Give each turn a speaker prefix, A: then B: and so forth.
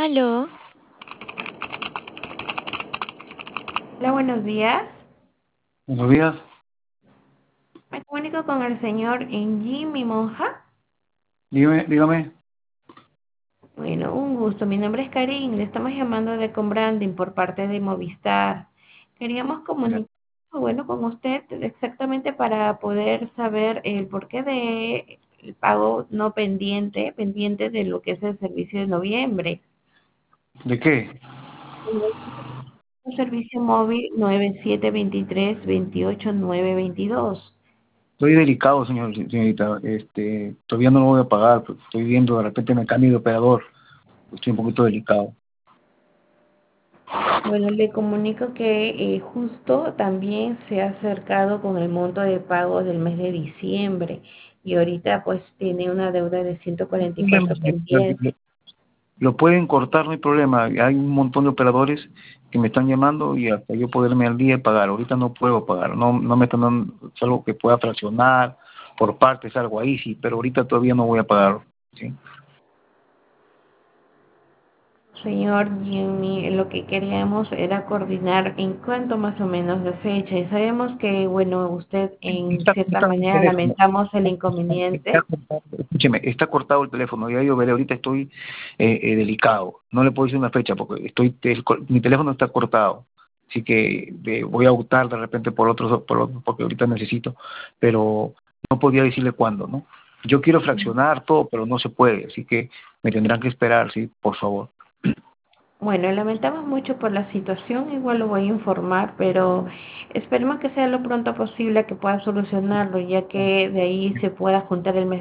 A: Aló,
B: Hola, buenos días.
C: Buenos días.
B: Me comunico con el señor Jimmy Monja.
C: Dígame.
B: Bueno, un gusto. Mi nombre es Karin. Le estamos llamando de Combranding por parte de Movistar. Queríamos
C: Ya.
B: comunicar, bueno, con usted exactamente para poder saber el porqué de el pago no pendiente de lo que es el servicio de noviembre.
C: ¿De qué?
B: Un servicio móvil 9723 28922.
C: Estoy delicado, señorita. Todavía no lo voy a pagar. Pues, estoy viendo, de repente me cambio de operador. Estoy un poquito delicado.
B: Bueno, le comunico que justo también se ha acercado con el monto de pago del mes de diciembre y ahorita pues tiene una deuda de
C: No hay problema,
B: 144
C: señorita.
B: pendiente.
C: Lo pueden cortar, no hay problema. Hay un montón de operadores que me están llamando y hasta yo poderme al día y pagar. Ahorita no puedo pagar. No me están dando, es algo que pueda fraccionar por partes, algo ahí sí, pero ahorita todavía no voy a pagar. ¿Sí?
B: Señor Jimmy, lo que queríamos era coordinar en cuánto más o menos de fecha y sabemos que, bueno, usted en
C: Está
B: cierta
C: cortado el
B: manera
C: teléfono.
B: lamentamos el
C: Está
B: inconveniente.
C: cortado, escúcheme, está cortado el teléfono. Ya yo veré, ahorita estoy delicado. No le puedo decir una fecha porque mi teléfono está cortado. Así que voy a optar de repente por otro, porque ahorita necesito, pero no podía decirle cuándo, ¿no? Yo quiero fraccionar todo, pero no se puede, así que me tendrán que esperar, sí, por favor.
B: Bueno, lamentamos mucho por la situación, igual lo voy a informar, pero esperemos que sea lo pronto posible que pueda solucionarlo, ya que de ahí se pueda juntar el mes